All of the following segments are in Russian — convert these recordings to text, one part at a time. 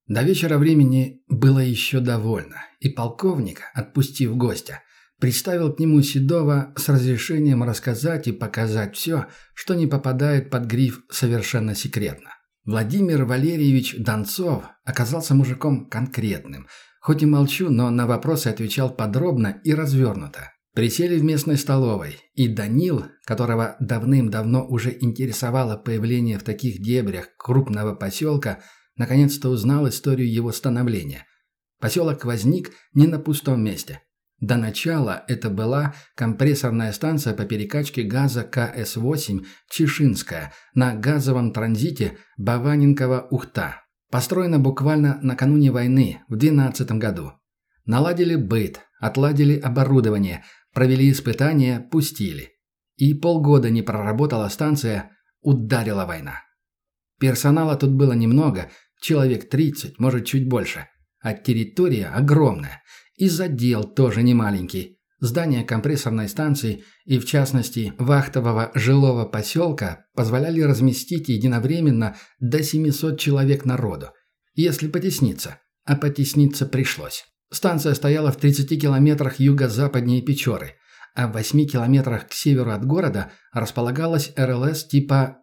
До вечера времени было еще довольно, и полковник, отпустив гостя, приставил к нему Седова с разрешением рассказать и показать все, что не попадает под гриф «совершенно секретно». Владимир Валерьевич Донцов оказался мужиком конкретным. Хоть и молчу, но на вопросы отвечал подробно и развернуто. Присели в местной столовой, и Данил, которого давным-давно уже интересовало появление в таких дебрях крупного поселка, наконец-то узнал историю его становления. Поселок возник не на пустом месте. До начала это была компрессорная станция по перекачке газа КС-8 «Чишинская» на газовом транзите Баваненково-Ухта. Построена буквально накануне войны, в 2012 году. Наладили быт, отладили оборудование, провели испытания, пустили. И полгода не проработала станция, ударила война. Персонала тут было немного, человек 30, может чуть больше. А территория огромная. И задел тоже немаленький. Здания компрессорной станции и, в частности, вахтового жилого поселка позволяли разместить единовременно до 700 человек народу. Если потесниться. А потесниться пришлось. Станция стояла в 30 километрах юго-западнее Печоры, а в 8 километрах к северу от города располагалась РЛС типа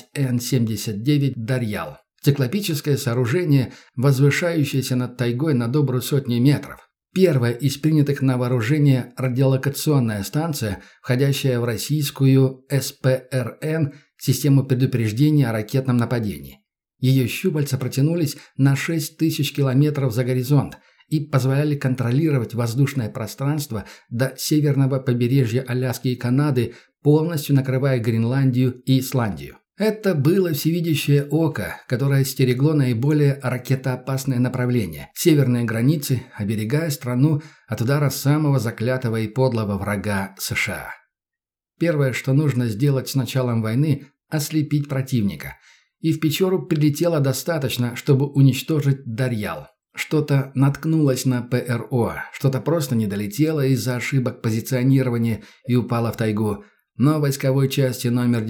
5Н-79 «Дарьял». Циклопическое сооружение, возвышающееся над тайгой на добрую сотню метров. Первая из принятых на вооружение радиолокационная станция, входящая в российскую СПРН, систему предупреждения о ракетном нападении. Ее щупальца протянулись на 6000 километров за горизонт и позволяли контролировать воздушное пространство до северного побережья Аляски и Канады, полностью накрывая Гренландию и Исландию. Это было всевидящее око, которое стерегло наиболее ракетоопасное направление – северные границы, оберегая страну от удара самого заклятого и подлого врага США. Первое, что нужно сделать с началом войны – ослепить противника. И в Печору прилетело достаточно, чтобы уничтожить Дарьял. Что-то наткнулось на ПРО, что-то просто не долетело из-за ошибок позиционирования и упало в тайгу. Но войсковой части номер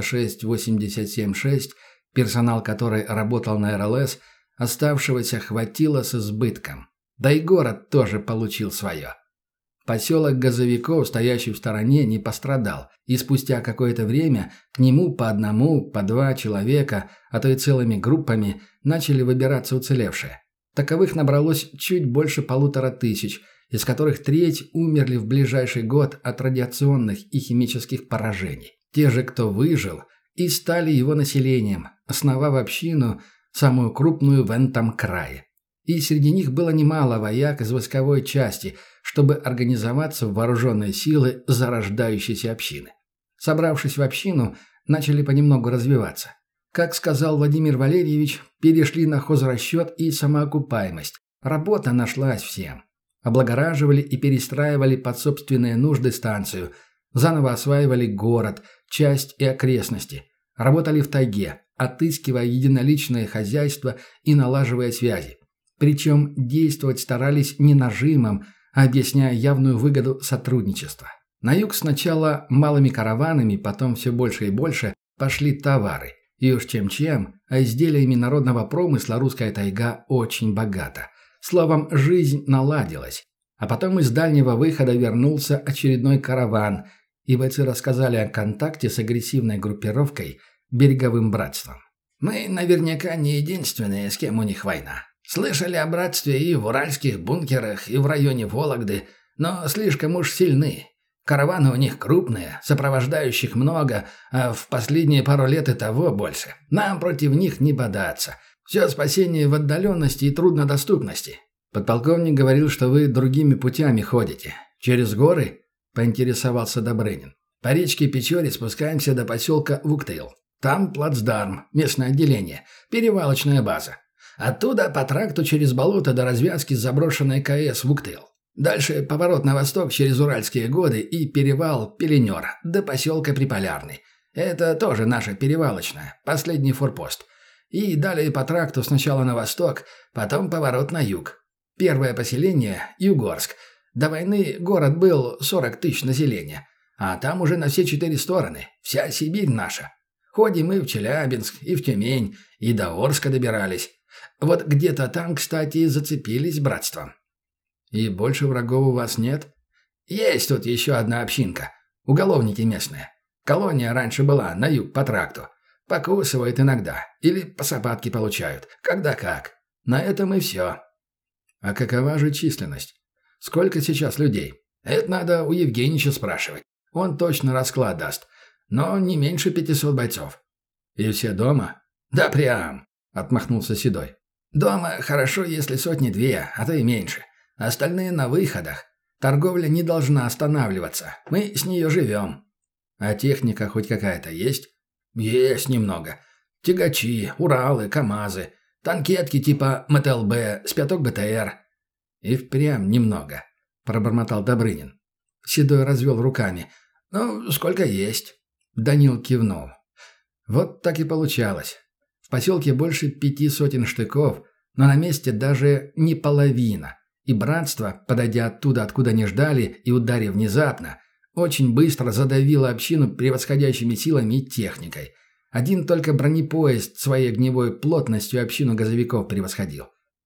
96876, персонал которой работал на РЛС, оставшегося хватило с избытком. Да и город тоже получил свое. Поселок Газовиков, стоящий в стороне, не пострадал, и спустя какое-то время к нему по одному, по два человека, а то и целыми группами, начали выбираться уцелевшие. Таковых набралось чуть больше 1500, из которых треть умерли в ближайший год от радиационных и химических поражений. Те же, кто выжил, и стали его населением, основав общину, самую крупную в этом крае. И среди них было немало вояк из войсковой части, чтобы организоваться в вооруженные силы зарождающейся общины. Собравшись в общину, начали понемногу развиваться. Как сказал Владимир Валерьевич, перешли на хозрасчет и самоокупаемость. Работа нашлась всем. Облагораживали и перестраивали под собственные нужды станцию, заново осваивали город, часть и окрестности, работали в тайге, отыскивая единоличное хозяйство и налаживая связи. Причем действовать старались не нажимом, а объясняя явную выгоду сотрудничества. На юг сначала малыми караванами, потом все больше и больше пошли товары. И уж чем-чем, а изделиями народного промысла русская тайга очень богата. Словом, жизнь наладилась. А потом из дальнего выхода вернулся очередной караван, и бойцы рассказали о контакте с агрессивной группировкой «Береговым братством». «Мы наверняка не единственные, с кем у них война. Слышали о братстве и в уральских бункерах, и в районе Вологды, но слишком уж сильны. Караваны у них крупные, сопровождающих много, а в последние пару лет и того больше. Нам против них не бодаться. Все спасение в отдаленности и труднодоступности». «Подполковник говорил, что вы другими путями ходите. Через горы?» – поинтересовался Добрынин. «По речке Печоре спускаемся до поселка Вуктыл. Там плацдарм, местное отделение, перевалочная база. Оттуда по тракту через болото до развязки с заброшенной КС Вуктыл. Дальше поворот на восток через Уральские годы и перевал Пеленер до поселка Приполярный. Это тоже наша перевалочная, последний форпост. И далее по тракту сначала на восток, потом поворот на юг. Первое поселение – Югорск. До войны город был 40 000 населения. А там уже на все 4 стороны. Вся Сибирь наша. Ходим мы в Челябинск, и в Тюмень, и до Орска добирались. Вот где-то там, кстати, зацепились братством. И больше врагов у вас нет? Есть тут еще одна общинка. Уголовники местные. Колония раньше была на юг по тракту. Покусывают иногда. Или по сапатке получают. Когда как. На этом и все. А какова же численность? Сколько сейчас людей? Это надо у Евгеньевича спрашивать. Он точно расклад даст. Но не меньше 500 бойцов. И все дома? Да прям, отмахнулся Седой. Дома хорошо, если сотни-две, а то и меньше. Остальные на выходах. Торговля не должна останавливаться. Мы с нее живем. А техника хоть какая-то есть? Есть немного. Тягачи, Уралы, КамАЗы, танкетки типа МТЛБ, с пяток БТР. И впрямь немного, пробормотал Добрынин. Седой развел руками. Ну, сколько есть. Данил кивнул. Вот так и получалось. В поселке больше 5 сотен штыков, но на месте даже не половина. И братство, подойдя оттуда, откуда не ждали, и ударив внезапно, очень быстро задавило общину превосходящими силами и техникой. Один только бронепоезд своей огневой плотностью общину газовиков превосходил.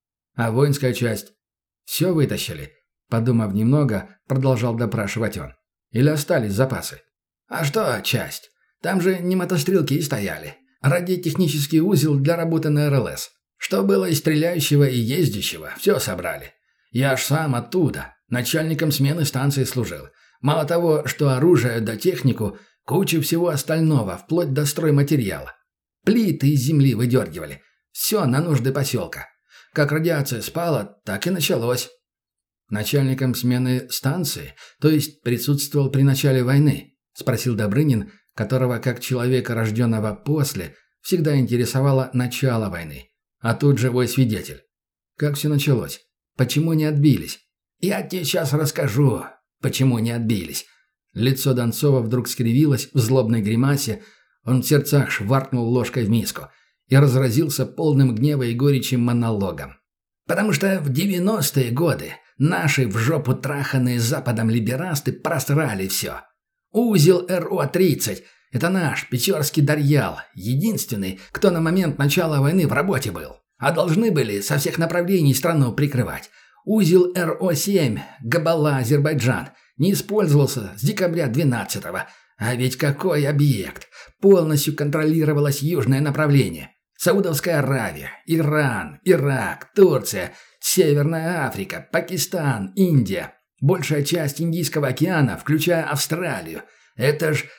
А воинская часть? Все вытащили? Подумав немного, продолжал допрашивать он. Или остались запасы? А что часть? Там же не мотострелки стояли. Радиотехнический узел для работы на РЛС. Что было и стреляющего, и ездящего, все собрали. Я аж сам оттуда, начальником смены станции служил. Мало того, что оружие да технику, кучу всего остального, вплоть до стройматериала. Плиты из земли выдергивали. Все на нужды поселка. Как радиация спала, так и началось. Начальником смены станции, то есть присутствовал при начале войны, спросил Добрынин, которого, как человека, рожденного после, всегда интересовало начало войны. А тут живой свидетель. Как все началось? Почему не отбились? Я тебе сейчас расскажу, почему не отбились. Лицо Донцова вдруг скривилось в злобной гримасе, он в сердцах шваркнул ложкой в миску и разразился полным гнева и горечи монологом. Потому что в 90-е годы наши в жопу траханные Западом либерасты просрали все. Узел РО-30 – это наш Печорский Дарьял, единственный, кто на момент начала войны в работе был. А должны были со всех направлений страну прикрывать. Узел РО-7 Габала, Азербайджан, не использовался с декабря 12-го. А ведь какой объект! Полностью контролировалось южное направление. Саудовская Аравия, Иран, Ирак, Турция, Северная Африка, Пакистан, Индия. Большая часть Индийского океана, включая Австралию. Это ж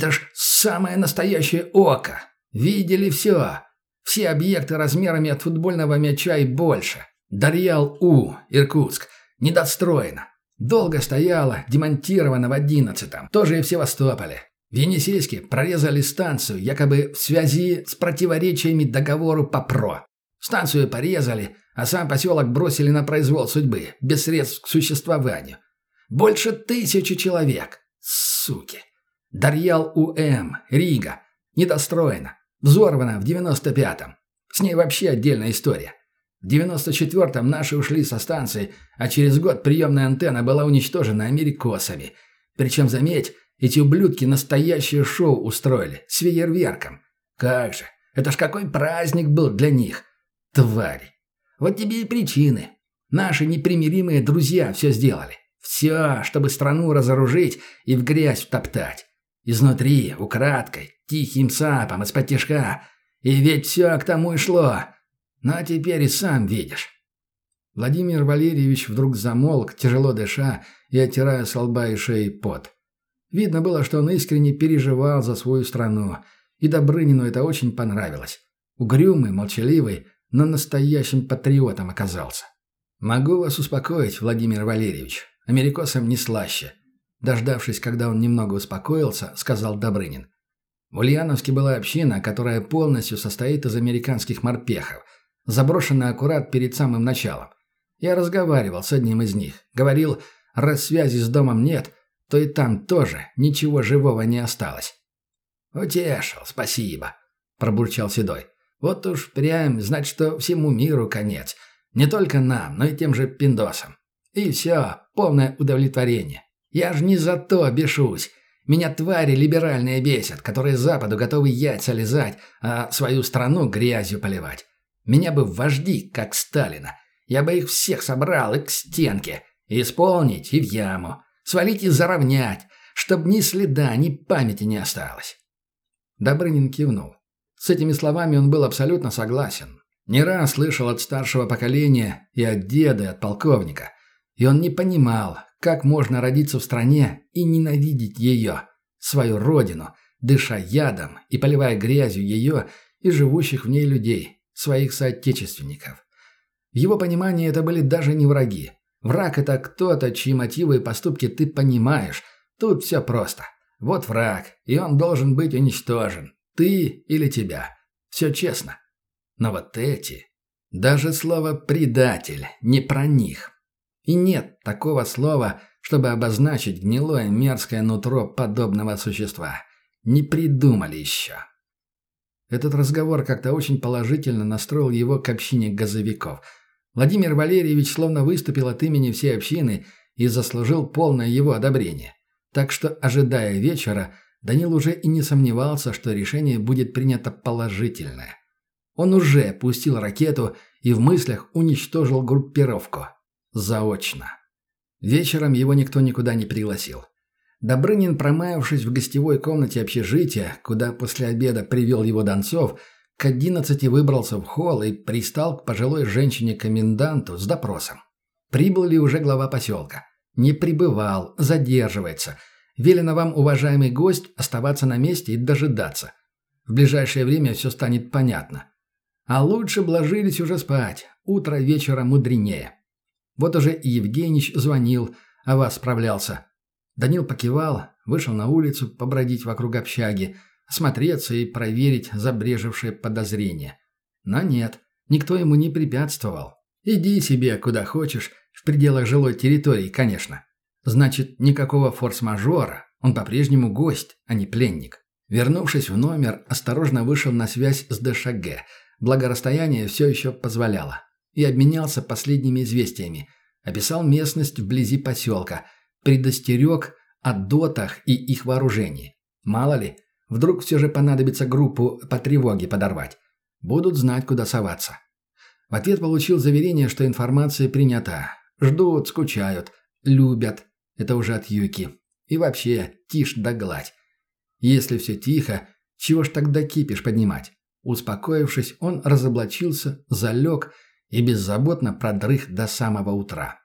самое настоящее око. Видели все. Все объекты размерами от футбольного мяча и больше. Дарьял-У, Иркутск. Недостроено. Долго стояло, демонтировано в 11-м. Тоже и в Севастополе. В Енисейске прорезали станцию, якобы в связи с противоречиями договору по ПРО. Станцию порезали, а сам поселок бросили на произвол судьбы, без средств к существованию. Больше 1000 человек. Суки. Дарьял-УМ, Рига. Недостроено. Взорвана в 95-м. С ней вообще отдельная история. В 94-м наши ушли со станции, а через год приемная антенна была уничтожена америкосами. Причем, заметь, эти ублюдки настоящее шоу устроили, с фейерверком. Как же, это ж какой праздник был для них. Твари. Вот тебе и причины. Наши непримиримые друзья все сделали. Все, чтобы страну разоружить и в грязь втоптать. Изнутри, украдкой, тихим сапом, из-под тишка. И ведь все к тому и шло. Ну а теперь и сам видишь. Владимир Валерьевич вдруг замолк, тяжело дыша и оттирая с лба и шеи пот. Видно было, что он искренне переживал за свою страну, и Добрынину это очень понравилось. Угрюмый, молчаливый, но настоящим патриотом оказался. «Могу вас успокоить, Владимир Валерьевич, америкосам не слаще». Дождавшись, когда он немного успокоился, сказал Добрынин. В Ульяновске была община, которая полностью состоит из американских морпехов, заброшенная аккурат перед самым началом. Я разговаривал с одним из них. Говорил, раз связи с домом нет, то и там тоже ничего живого не осталось. «Утешил, спасибо», – пробурчал Седой. «Вот уж прям, значит, что всему миру конец. Не только нам, но и тем же пиндосам. И все, полное удовлетворение. Я ж не за то бешусь. Меня твари либеральные бесят, которые Западу готовы яйца лизать, а свою страну грязью поливать. Меня бы в вожди, как Сталина. Я бы их всех собрал и к стенке. И исполнить, и в яму. Свалить и заровнять, чтоб ни следа, ни памяти не осталось». Добрынин кивнул. С этими словами он был абсолютно согласен. Не раз слышал от старшего поколения и от деда, и от полковника. И он не понимал, как можно родиться в стране и ненавидеть ее, свою родину, дыша ядом и поливая грязью ее и живущих в ней людей, своих соотечественников. В его понимании это были даже не враги. Враг – это кто-то, чьи мотивы и поступки ты понимаешь. Тут все просто. Вот враг, и он должен быть уничтожен. Ты или тебя. Все честно. Но вот эти... Даже слово «предатель» не про них. И нет такого слова, чтобы обозначить гнилое мерзкое нутро подобного существа. Не придумали еще. Этот разговор как-то очень положительно настроил его к общине газовиков. Владимир Валерьевич словно выступил от имени всей общины и заслужил полное его одобрение. Так что, ожидая вечера, Данил уже и не сомневался, что решение будет принято положительное. Он уже пустил ракету и в мыслях уничтожил группировку. Заочно. Вечером его никто никуда не пригласил. Добрынин, промаявшись в гостевой комнате общежития, куда после обеда привел его Донцов, к 11 выбрался в холл и пристал к пожилой женщине-коменданту с допросом. Прибыл ли уже глава поселка? Не прибывал, задерживается. Велено вам, уважаемый гость, оставаться на месте и дожидаться. В ближайшее время все станет понятно. А лучше б ложились уже спать. Утро вечера мудренее. Вот уже и Евгеньич звонил, о вас справлялся. Данил покивал, вышел на улицу побродить вокруг общаги, осмотреться и проверить забрежевшее подозрение. Но нет, никто ему не препятствовал. Иди себе куда хочешь, в пределах жилой территории, конечно. Значит, никакого форс-мажора, он по-прежнему гость, а не пленник. Вернувшись в номер, осторожно вышел на связь с ДШГ, благо расстояние все еще позволяло, и обменялся последними известиями. Описал местность вблизи поселка, предостерег о дотах и их вооружении. Мало ли, вдруг все же понадобится группу по тревоге подорвать. Будут знать, куда соваться. В ответ получил заверение, что информация принята. Ждут, скучают, любят. Это уже от Юки. И вообще, тишь да гладь. Если все тихо, чего ж тогда кипиш поднимать? Успокоившись, он разоблачился, залег и беззаботно продрых до самого утра.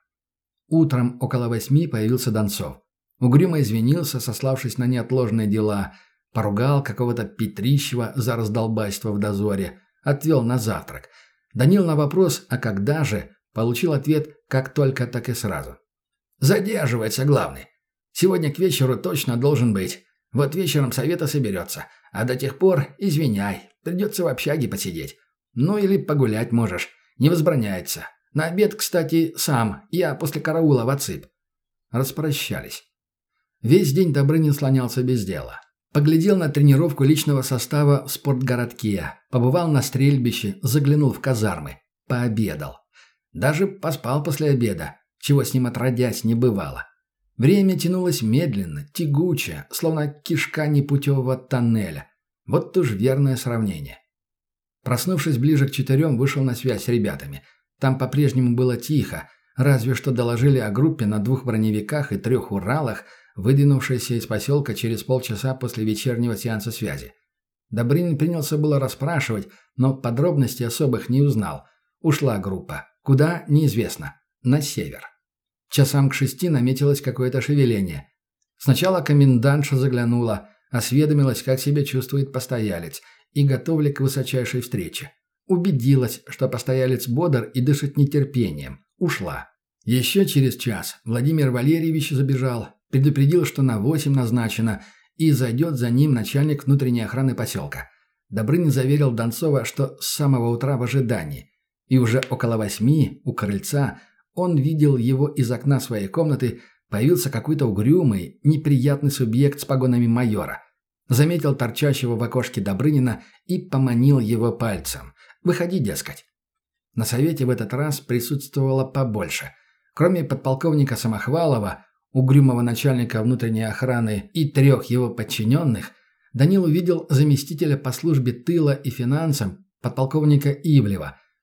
Утром около 8 появился Донцов. Угрюмо извинился, сославшись на неотложные дела, поругал какого-то Петрищева за раздолбайство в дозоре, отвел на завтрак. Данил на вопрос «а когда же?» получил ответ как только, так и сразу. «Задерживается главный. Сегодня к вечеру точно должен быть. Вот вечером совета соберется. А до тех пор, извиняй, придется в общаге посидеть. Ну или погулять можешь. Не возбраняется. На обед, кстати, сам. Я после караула в отсып». Распрощались. Весь день Добрынин слонялся без дела. Поглядел на тренировку личного состава в спортгородке, побывал на стрельбище, заглянул в казармы, пообедал. Даже поспал после обеда, чего с ним отродясь не бывало. Время тянулось медленно, тягуче, словно кишка непутевого тоннеля. Вот уж верное сравнение. Проснувшись ближе к 4, вышел на связь с ребятами. Там по-прежнему было тихо, разве что доложили о группе на 2 броневиках и 3 Уралах, выдвинувшейся из поселка через полчаса после вечернего сеанса связи. Добрынин принялся было расспрашивать, но подробностей особых не узнал. Ушла группа. Куда – неизвестно. На север. Часам к 6 наметилось какое-то шевеление. Сначала комендантша заглянула, осведомилась, как себя чувствует постоялец, и готов к высочайшей встрече. Убедилась, что постоялец бодр и дышит нетерпением. Ушла. Еще через час Владимир Валерьевич забежал, предупредил, что на 8 назначено, и зайдет за ним начальник внутренней охраны поселка. Добрынин заверил Донцова, что с самого утра в ожидании. И уже около 8 у крыльца он видел его из окна своей комнаты, появился какой-то угрюмый, неприятный субъект с погонами майора. Заметил торчащего в окошке Добрынина и поманил его пальцем. «Выходи, дескать». На совете в этот раз присутствовало побольше. Кроме подполковника Самохвалова, угрюмого начальника внутренней охраны и 3 его подчиненных, Данил увидел заместителя по службе тыла и финансам, подполковника Ивлева,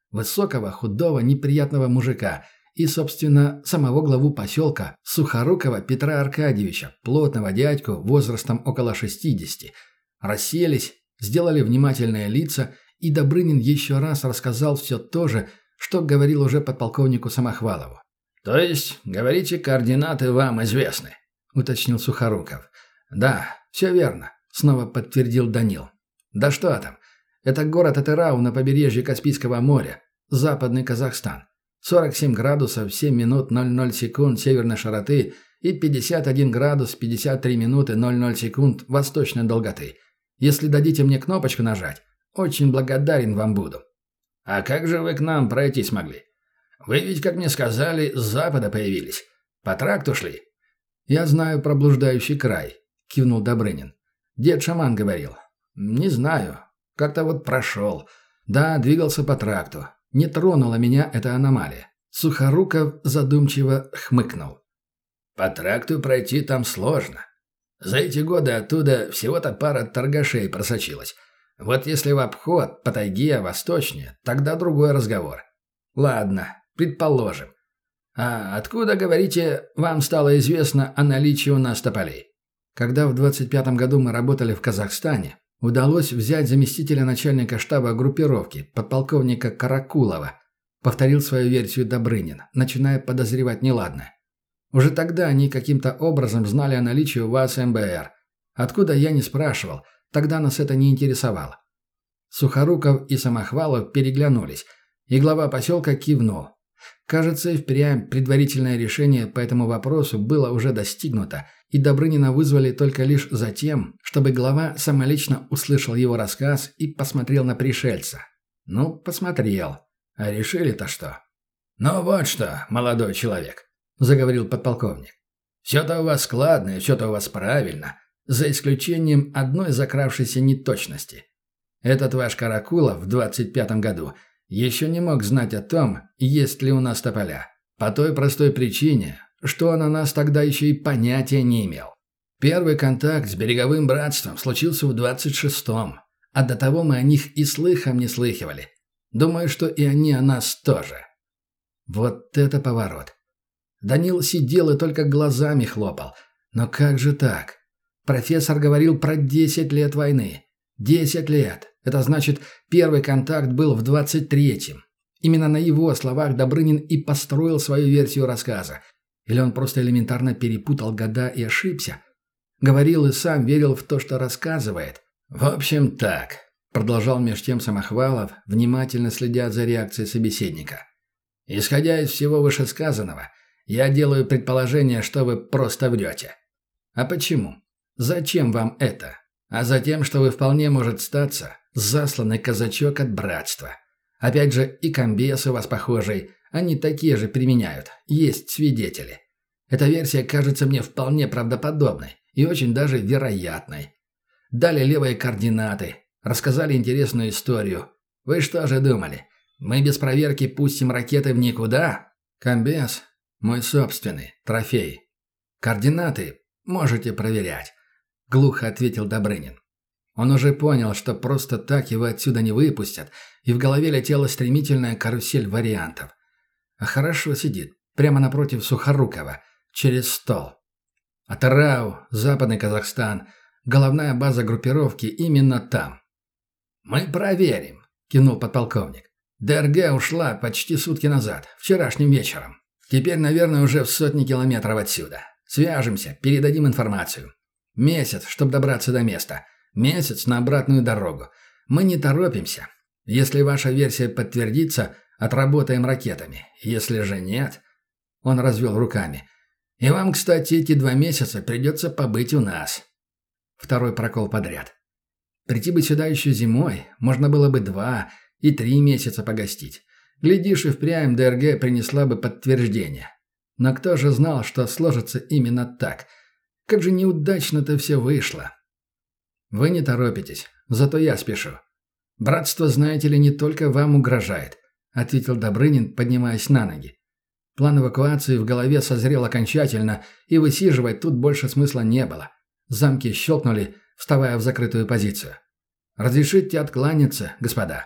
Высокого, худого, неприятного мужика и, собственно, самого главу поселка, Сухорукова Петра Аркадьевича, плотного дядьку возрастом около 60. Расселись, сделали внимательные лица, и Добрынин еще раз рассказал все то же, что говорил уже подполковнику Самохвалову. «То есть, говорите, координаты вам известны?» – уточнил Сухоруков. «Да, все верно», – снова подтвердил Данил. «Да что там? Это город Атырау на побережье Каспийского моря, западный Казахстан. 47 градусов 7 минут 00 секунд северной широты и 51 градус 53 минуты 00 секунд восточной долготы. Если дадите мне кнопочку нажать, очень благодарен вам буду». «А как же вы к нам пройти смогли? Вы ведь, как мне сказали, с запада появились. По тракту шли?» «Я знаю про блуждающий край», — кивнул Добрынин. «Дед-шаман говорил». «Не знаю. Как-то вот прошел. Да, двигался по тракту. Не тронула меня эта аномалия». Сухоруков задумчиво хмыкнул. «По тракту пройти там сложно. За эти годы оттуда всего-то пара торгашей просочилась. Вот если в обход, по тайге, восточнее, тогда другой разговор. Ладно, предположим. А откуда, говорите, вам стало известно о наличии у нас тополей?» «Когда в 25-м году мы работали в Казахстане, удалось взять заместителя начальника штаба группировки, подполковника Каракулова», повторил свою версию Добрынин, начиная подозревать неладное. «Уже тогда они каким-то образом знали о наличии у вас МБР. Откуда, я не спрашивал, тогда нас это не интересовало». Сухоруков и Самохвалов переглянулись, и глава поселка кивнул. Кажется, и впрямь предварительное решение по этому вопросу было уже достигнуто, и Добрынина вызвали только лишь за тем, чтобы глава самолично услышал его рассказ и посмотрел на пришельца. Ну, посмотрел. А решили-то что? «Ну вот что, молодой человек», — заговорил подполковник. «Все-то у вас складно и все-то у вас правильно, за исключением одной закравшейся неточности. Этот ваш Каракулов в 25-м году еще не мог знать о том, есть ли у нас тополя. По той простой причине, что он о нас тогда еще и понятия не имел. Первый контакт с береговым братством случился в 26-м, а до того мы о них и слыхом не слыхивали. Думаю, что и они о нас тоже». Вот это поворот. Данил сидел и только глазами хлопал. Но как же так? Профессор говорил про 10 лет войны. 10 лет. Это значит, первый контакт был в 23-м. Именно на его словах Добрынин и построил свою версию рассказа. Или он просто элементарно перепутал года и ошибся? Говорил и сам верил в то, что рассказывает. «В общем, так», — продолжал меж тем Самохвалов, внимательно следя за реакцией собеседника. «Исходя из всего вышесказанного, я делаю предположение, что вы просто врете». «А почему? Зачем вам это?» «А затем, что вы вполне может статься засланный казачок от братства. Опять же, и комбес у вас похожий, они такие же применяют, есть свидетели. Эта версия кажется мне вполне правдоподобной и очень даже вероятной. Дали левые координаты, рассказали интересную историю. Вы что же думали, мы без проверки пустим ракеты в никуда? Комбез – мой собственный, трофей. Координаты можете проверять», – глухо ответил Добрынин. Он уже понял, что просто так его отсюда не выпустят, и в голове летела стремительная карусель вариантов. А хорошо сидит, прямо напротив Сухорукова, через стол. Атырау, Западный Казахстан, головная база группировки именно там. «Мы проверим», – кивнул подполковник. «ДРГ ушла почти сутки назад, вчерашним вечером. Теперь, наверное, уже в сотни километров отсюда. Свяжемся, передадим информацию. Месяц, чтобы добраться до места. Месяц на обратную дорогу. Мы не торопимся. Если ваша версия подтвердится, отработаем ракетами. Если же нет...» Он развел руками. «И вам, кстати, эти 2 месяца придется побыть у нас». Второй прокол подряд. Прийти бы сюда еще зимой, можно было бы 2 и 3 месяца погостить. Глядишь, и впрямь ДРГ принесла бы подтверждение. Но кто же знал, что сложится именно так? Как же неудачно-то все вышло. «Вы не торопитесь, зато я спешу. Братство, знаете ли, не только вам угрожает», — ответил Добрынин, поднимаясь на ноги. План эвакуации в голове созрел окончательно, и высиживать тут больше смысла не было. Замки щелкнули, вставая в закрытую позицию. «Разрешите откланяться, господа?»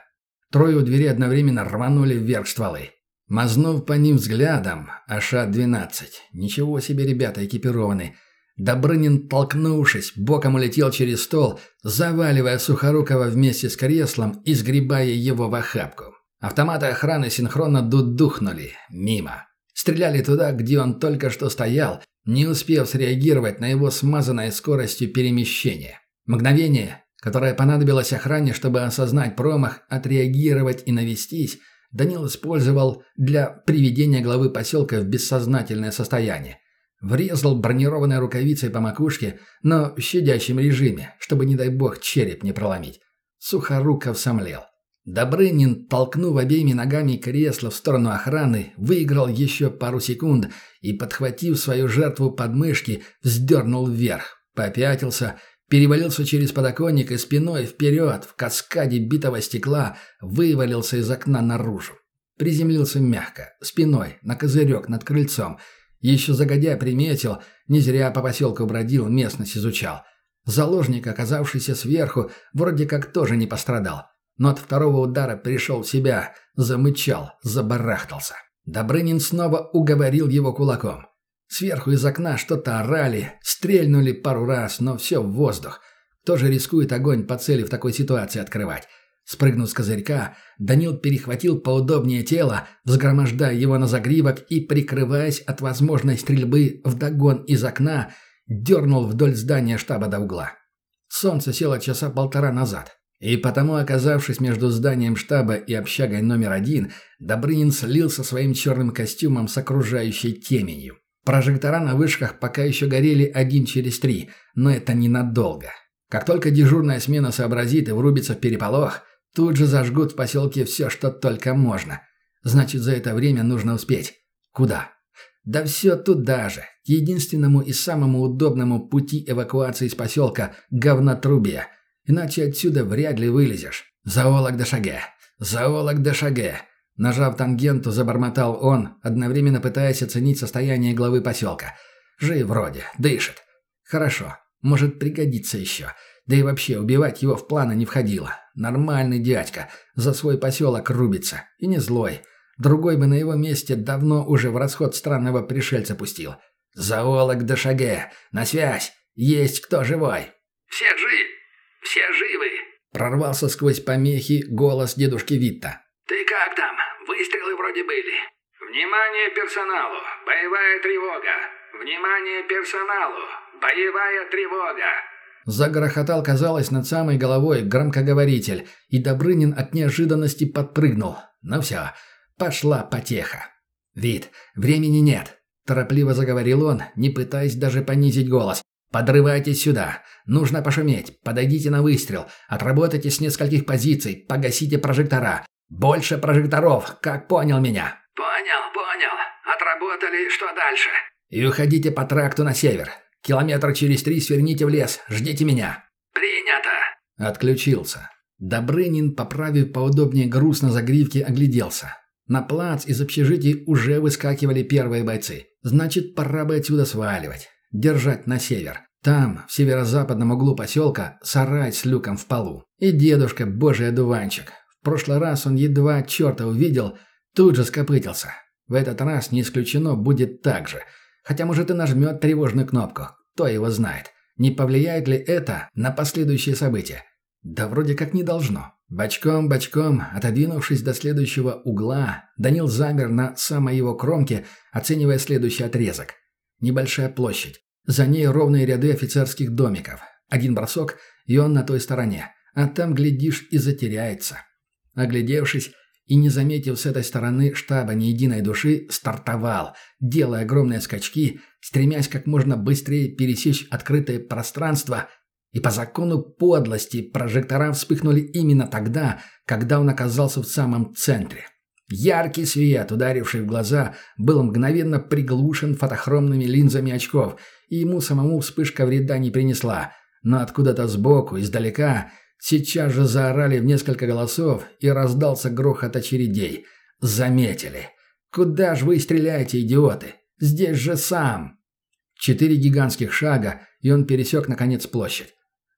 Трое у двери одновременно рванули вверх стволы. Мазнув по ним взглядом, АШ-12. Ничего себе ребята экипированы. Добрынин, толкнувшись, боком улетел через стол, заваливая Сухорукова вместе с креслом и сгребая его в охапку. Автоматы охраны синхронно дудухнули. Мимо. Стреляли туда, где он только что стоял, не успев среагировать на его смазанной скоростью перемещения. Мгновение, которое понадобилось охране, чтобы осознать промах, отреагировать и навестись, Данил использовал для приведения главы поселка в бессознательное состояние. Врезал бронированной рукавицей по макушке, но в щадящем режиме, чтобы, не дай бог, череп не проломить. Сухоруков сомлел. Добрынин, толкнув обеими ногами кресло в сторону охраны, выиграл еще пару секунд и, подхватив свою жертву под мышки, вздернул вверх, попятился, перевалился через подоконник и спиной вперед, в каскаде битого стекла, вывалился из окна наружу. Приземлился мягко, спиной, на козырек над крыльцом. Еще загодя приметил, не зря по поселку бродил, местность изучал. Заложник, оказавшийся сверху, вроде как тоже не пострадал. Но от второго удара пришел в себя, замычал, забарахтался. Добрынин снова уговорил его кулаком. Сверху из окна что-то орали, стрельнули пару раз, но все в воздух. Кто же рискует огонь по цели в такой ситуации открывать? Спрыгнув с козырька, Данил перехватил поудобнее тело, взгромождая его на загривок и, прикрываясь от возможной стрельбы вдогон из окна, дернул вдоль здания штаба до угла. Солнце село часа полтора назад. И потому, оказавшись между зданием штаба и общагой номер 1, Добрынин слился своим черным костюмом с окружающей теменью. Прожектора на вышках пока еще горели 1 через 3, но это ненадолго. Как только дежурная смена сообразит и врубится в переполох, тут же зажгут в поселке все, что только можно. Значит, за это время нужно успеть. Куда? Да все туда же, к единственному и самому удобному пути эвакуации из поселка – говнотрубе. Иначе отсюда вряд ли вылезешь. Зоолог де Шаге! Зоолог де Шаге! Нажав тангенту, забормотал он, одновременно пытаясь оценить состояние главы поселка. Жив вроде, дышит. Хорошо, может пригодится еще. Да и вообще, убивать его в планы не входило. Нормальный дядька, за свой поселок рубится. И не злой. Другой бы на его месте давно уже в расход странного пришельца пустил. Зоолог де Шаге! На связь! Есть кто живой? Все живы!» Прорвался сквозь помехи голос дедушки Витта. «Ты как там? Выстрелы вроде были. Внимание персоналу! Боевая тревога! Внимание персоналу! Боевая тревога!» Загрохотал, казалось, над самой головой громкоговоритель, и Добрынин от неожиданности подпрыгнул. Ну все, пошла потеха. «Вит, времени нет», – торопливо заговорил он, не пытаясь даже понизить голос. «Подрывайтесь сюда. Нужно пошуметь. Подойдите на выстрел. Отработайте с нескольких позиций. Погасите прожектора. Больше прожекторов. Как понял меня?» «Понял. Отработали. Что дальше?» «И уходите по тракту на север. Километр через 3 сверните в лес. Ждите меня». «Принято». Отключился. Добрынин, поправив поудобнее груз на загривке, огляделся. На плац из общежитий уже выскакивали первые бойцы. Значит, пора бы отсюда сваливать. Держать на север. Там, в северо-западном углу поселка, сарай с люком в полу. И дедушка, божий одуванчик. В прошлый раз он едва черта увидел, тут же скопытился. В этот раз не исключено будет так же. Хотя, может, и нажмет тревожную кнопку. Кто его знает. Не повлияет ли это на последующие события? Да вроде как не должно. Бочком, отодвинувшись до следующего угла, Данил замер на самой его кромке, оценивая следующий отрезок. Небольшая площадь. За ней ровные ряды офицерских домиков. Один бросок, и он на той стороне. А там, глядишь, и затеряется. Оглядевшись и не заметив с этой стороны штаба ни единой души, стартовал, делая огромные скачки, стремясь как можно быстрее пересечь открытое пространство. И по закону подлости прожектора вспыхнули именно тогда, когда он оказался в самом центре. Яркий свет, ударивший в глаза, был мгновенно приглушен фотохромными линзами очков, и ему самому вспышка вреда не принесла. Но откуда-то сбоку, издалека, сейчас же заорали в несколько голосов, и раздался грохот очередей. Заметили. «Куда ж вы стреляете, идиоты? Здесь же сам!» 4 гигантских шага, и он пересек, наконец, площадь.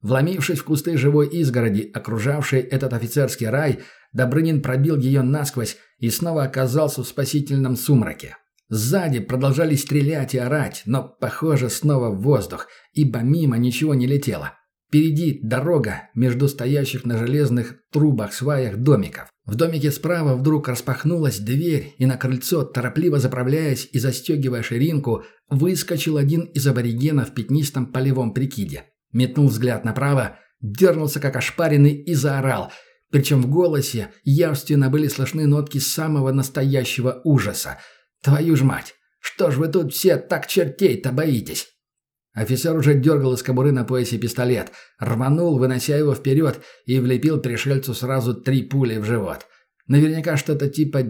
Вломившись в кусты живой изгороди, окружавшей этот офицерский рай, Добрынин пробил ее насквозь и снова оказался в спасительном сумраке. Сзади продолжали стрелять и орать, но, похоже, снова в воздух, ибо мимо ничего не летело. Впереди дорога между стоящих на железных трубах-сваях домиков. В домике справа вдруг распахнулась дверь, и на крыльцо, торопливо заправляясь и застегивая ширинку, выскочил один из аборигенов в пятнистом полевом прикиде. Метнул взгляд направо, дернулся как ошпаренный и заорал. Причем в голосе явственно были слышны нотки самого настоящего ужаса. «Твою ж мать! Что ж вы тут все так чертей-то боитесь?» Офицер уже дергал из кобуры на поясе пистолет, рванул, вынося его вперед, и влепил пришельцу сразу 3 пули в живот. Наверняка что-то типа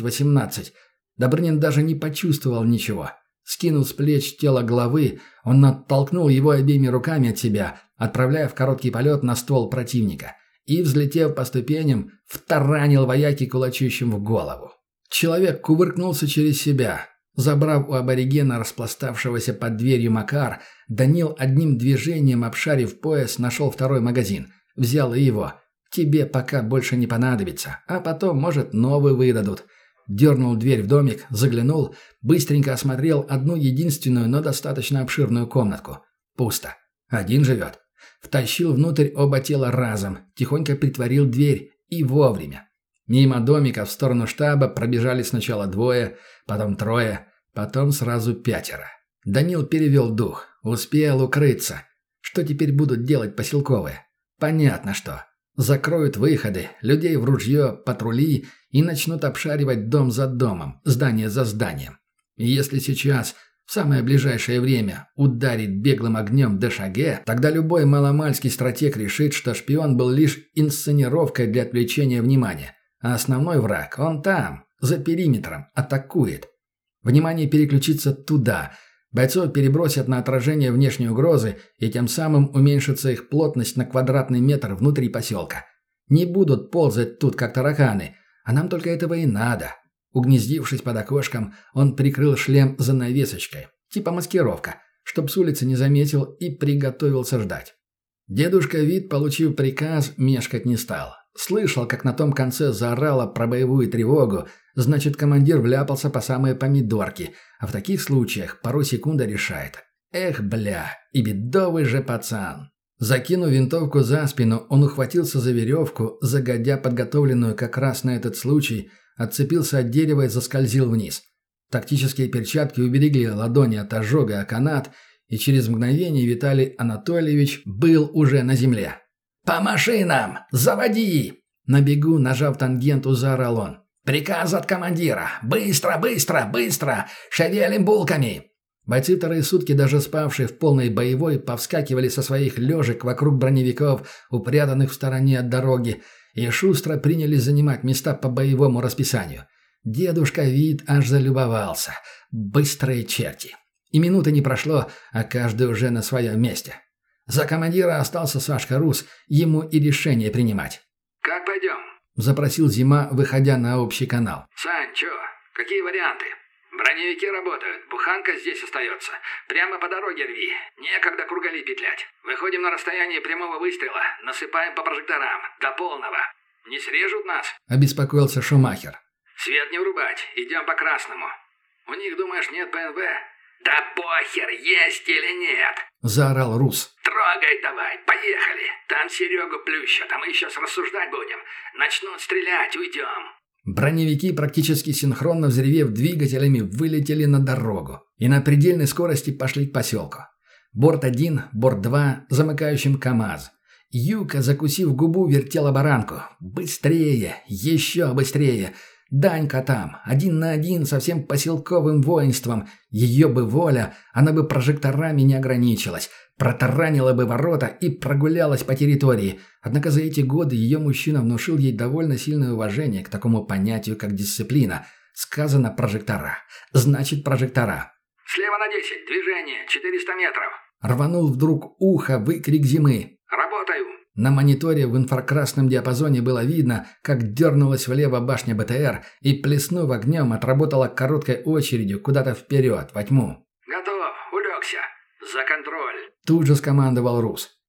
9-18. Добрынин даже не почувствовал ничего. Скинув с плеч тело головы, он оттолкнул его обеими руками от себя, отправляя в короткий полет на ствол противника, и, взлетев по ступеням, втаранил вояки кулачищем в голову. Человек кувыркнулся через себя. Забрав у аборигена распластавшегося под дверью Макар, Данил одним движением, обшарив пояс, нашел второй магазин. Взял и его. «Тебе пока больше не понадобится, а потом, может, новый выдадут». Дернул дверь в домик, заглянул, быстренько осмотрел одну единственную, но достаточно обширную комнатку. Пусто. Один живет. Втащил внутрь оба тела разом, тихонько притворил дверь и вовремя. Мимо домика в сторону штаба пробежали сначала 2, потом 3, потом сразу 5. Данил перевел дух. Успел укрыться. Что теперь будут делать поселковые? Понятно что. Закроют выходы, людей в ружье, патрули и начнут обшаривать дом за домом, здание за зданием. И если сейчас, в самое ближайшее время, ударить беглым огнем ДШГ, тогда любой маломальский стратег решит, что шпион был лишь инсценировкой для отвлечения внимания. А основной враг, он там, за периметром, атакует. Внимание переключится туда. Бойцов перебросят на отражение внешней угрозы, и тем самым уменьшится их плотность на квадратный метр внутри поселка. Не будут ползать тут, как тараканы, а нам только этого и надо. Угнездившись под окошком, он прикрыл шлем занавесочкой, типа маскировка, чтоб с улицы не заметил, и приготовился ждать. Дедушка Вит, получив приказ, мешкать не стал. Слышал, как на том конце заорало про боевую тревогу, значит, командир вляпался по самые помидорки, а в таких случаях пару секунд решает. Эх, бля, и бедовый же пацан. Закинув винтовку за спину, он ухватился за веревку, загодя подготовленную как раз на этот случай, отцепился от дерева и заскользил вниз. Тактические перчатки уберегли ладони от ожога, а канат, и через мгновение Виталий Анатольевич был уже на земле. «По машинам! Заводи!» На бегу, нажав тангенту, заорал он. «Приказ от командира! Быстро, быстро, быстро! Шевелим булками!» Бойцы вторые сутки, даже спавшие в полной боевой, повскакивали со своих лежек вокруг броневиков, упрятанных в стороне от дороги, и шустро принялись занимать места по боевому расписанию. Дедушка Вит аж залюбовался. Быстрые черти. И минуты не прошло, а каждый уже на своем месте. За командира остался Сашка Рус, ему и решение принимать. «Как пойдем?» – запросил Зима, выходя на общий канал. «Сань, чё? Какие варианты? Броневики работают, буханка здесь остается. Прямо по дороге рви. Некогда кругали петлять. Выходим на расстояние прямого выстрела, насыпаем по прожекторам. До полного. Не срежут нас?» – обеспокоился Шумахер. «Свет не врубать, идем по красному. У них, думаешь, нет ПНВ?» «Да похер, есть или нет!» – заорал Рус. «Трогай давай, поехали! Там Серегу плющат, а мы сейчас рассуждать будем. Начнут стрелять, уйдем!» Броневики, практически синхронно взревев двигателями, вылетели на дорогу и на предельной скорости пошли к поселку. Борт-1, борт-2, замыкающим КамАЗ. Юка, закусив губу, вертела баранку. «Быстрее! Еще быстрее!» Данька там, 1 на 1 со всем поселковым воинством. Ее бы воля, она бы прожекторами не ограничилась. Протаранила бы ворота и прогулялась по территории. Однако за эти годы ее мужчина внушил ей довольно сильное уважение к такому понятию, как дисциплина. Сказано «прожектора». Значит, прожектора. «Слева на 10, движение, 400 метров». Рванул вдруг ухо выкрик Зимы. «Работаю». На мониторе в инфракрасном диапазоне было видно, как дернулась влево башня БТР и, плеснув огнем, отработала короткой очередью куда-то вперед, во тьму. «Готов, улегся. За контроль». Тут же скомандовал Рус.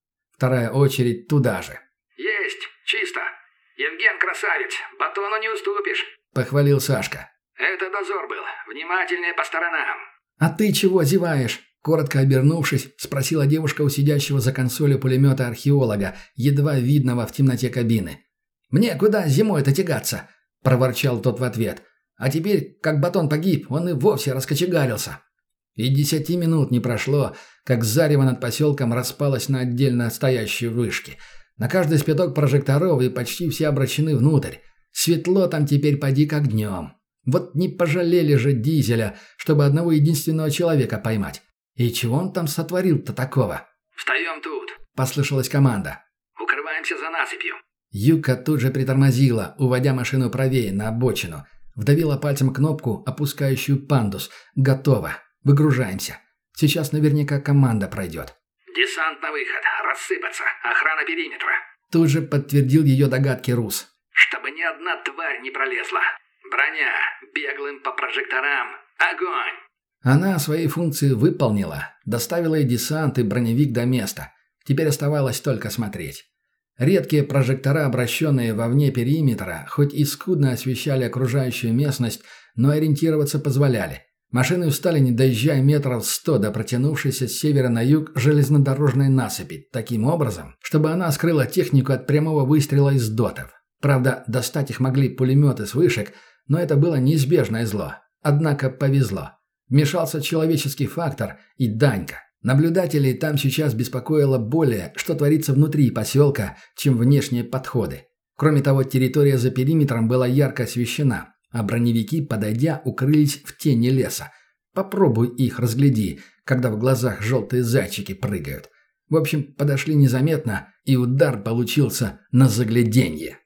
вторая очередь туда же. «Есть! Чисто! Евген красавец! Батону не уступишь!» — похвалил Сашка. «Это дозор был. Внимательнее по сторонам!» «А ты чего зеваешь?» Коротко обернувшись, спросила девушка у сидящего за консолью пулемета археолога, едва видного в темноте кабины. «Мне куда зимой-то тягаться?» – проворчал тот в ответ. «А теперь, как Батон погиб, он и вовсе раскочегарился». И 10 минут не прошло, как зарево над поселком распалось на отдельно стоящие вышки. На каждый спиток прожекторов и почти все обращены внутрь. Светло там теперь поди как днем. Вот не пожалели же дизеля, чтобы одного единственного человека поймать. И чего он там сотворил-то такого? «Встаем тут!» – послышалась команда. «Укрываемся за насыпью!» Юка тут же притормозила, уводя машину правее, на обочину. Вдавила пальцем кнопку, опускающую пандус. «Готово! Выгружаемся! Сейчас наверняка команда пройдет!» «Десант на выход! Рассыпаться! Охрана периметра!» Тут же подтвердил ее догадки Рус. «Чтобы ни одна тварь не пролезла! Броня! Беглым по прожекторам! Огонь!» Она свои функции выполнила, доставила и десант, и броневик до места. Теперь оставалось только смотреть. Редкие прожектора, обращенные вовне периметра, хоть и скудно освещали окружающую местность, но ориентироваться позволяли. Машины встали, не доезжая метров 100 до протянувшейся с севера на юг железнодорожной насыпи, таким образом, чтобы она скрыла технику от прямого выстрела из дотов. Правда, достать их могли пулеметы с вышек, но это было неизбежное зло. Однако повезло. Вмешался человеческий фактор и Данька. Наблюдателей там сейчас беспокоило более, что творится внутри поселка, чем внешние подходы. Кроме того, территория за периметром была ярко освещена, а броневики, подойдя, укрылись в тени леса. Попробуй их разгляди, когда в глазах желтые зайчики прыгают. В общем, подошли незаметно, и удар получился на загляденье.